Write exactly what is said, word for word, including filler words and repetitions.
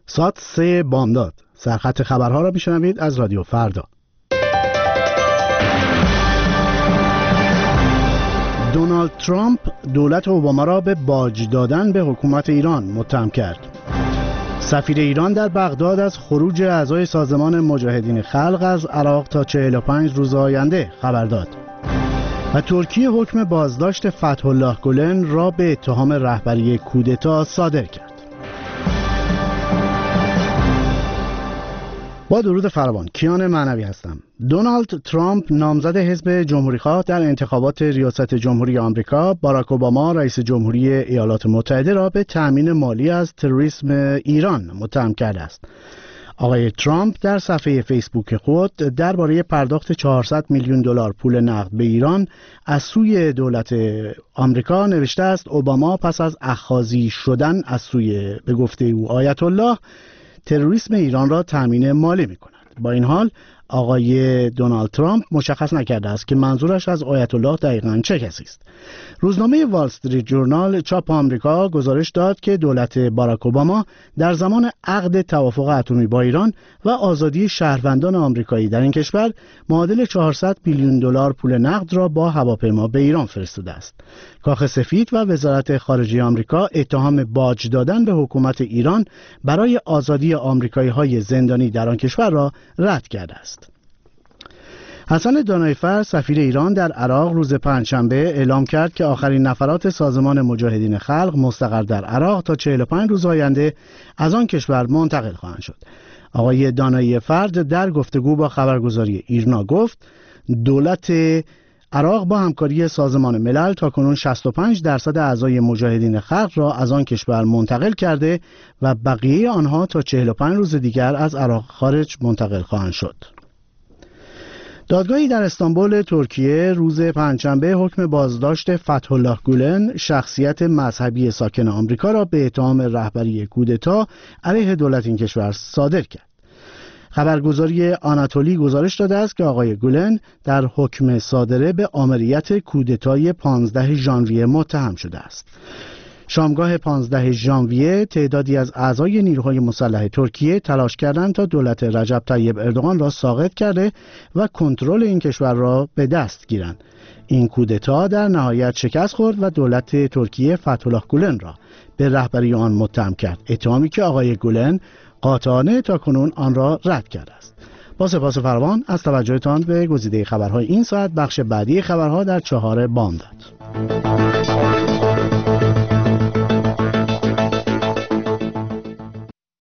ساعت سه بامداد. سرخط خبرها را میشنوید از رادیو فردا. دونالد ترامپ دولت اوباما را به باج دادن به حکومت ایران متهم کرد. سفیر ایران در بغداد از خروج اعضای سازمان مجاهدین خلق از عراق تا چهل و پنج روز آینده خبر داد. و ترکیه حکم بازداشت فتح الله گولن را به اتهام رهبری کودتا صادر کرد. با درود فراوان، کیان معنوی هستم. دونالد ترامپ نامزد حزب جمهوری‌خواه در انتخابات ریاست جمهوری آمریکا، باراک اوباما رئیس جمهوری ایالات متحده را به تأمین مالی از تروریسم ایران متهم کرده است. آقای ترامپ در صفحه فیسبوک خود درباره پرداخت چهارصد میلیون دلار پول نقد به ایران از سوی دولت آمریکا نوشته است اوباما پس از اخاذی شدن از سوی به گفته او آیت الله تروریسم ایران را تامین مالی می‌کند. با این حال آقای دونالد ترامپ مشخص نکرده است که منظورش از آیت الله دقیقاً چه کسی است. روزنامه وال استریت جورنال چاپ آمریکا گزارش داد که دولت باراک اوباما در زمان عقد توافق اتمی با ایران و آزادی شهروندان آمریکایی در این کشور معادل چهارصد میلیون دلار پول نقد را با هواپیما به ایران فرستاده است. کاخ سفید و وزارت خارجه آمریکا اتهام باج دادن به حکومت ایران برای آزادی آمریکایی‌های زندانی در آن کشور را رد کرده است. حسن دانایفر سفیر ایران در عراق روز پنجشنبه اعلام کرد که آخرین نفرات سازمان مجاهدین خلق مستقر در عراق تا چهل و پنج روز آینده از آن کشور منتقل خواهند شد. آقای دانایفر در گفتگو با خبرگزاری ایرنا گفت دولت عراق با همکاری سازمان ملل تاکنون شصت و پنج درصد اعضای مجاهدین خلق را از آن کشور منتقل کرده و بقیه آنها تا چهل و پنج روز دیگر از عراق خارج منتقل خواهند شد. دادگاهی در استانبول ترکیه روز پنجشنبه حکم بازداشت فتح الله گولن شخصیت مذهبی ساکن آمریکا را به اتهام رهبری کودتا علیه دولت این کشور صادر کرد. خبرگزاری آناتولی گزارش داده است که آقای گولن در حکم صادره به آمریت کودتای پانزده ژانویه متهم شده است. شامگاه پانزده ژانویه تعدادی از اعضای نیروهای مسلح ترکیه تلاش کردند تا دولت رجب طیب اردوغان را ساقط کرده و کنترل این کشور را به دست گیرند. این کودتا در نهایت شکست خورد و دولت ترکیه فتح الله گولن را به رهبری آن متهم کرد، اتهامی که آقای گولن قاطعانه تاکنون آن را رد کرده است. با سپاس فراوان از توجهتان به گزیده خبرهای این ساعت. بخش بعدی خبرها در چهار بامداد.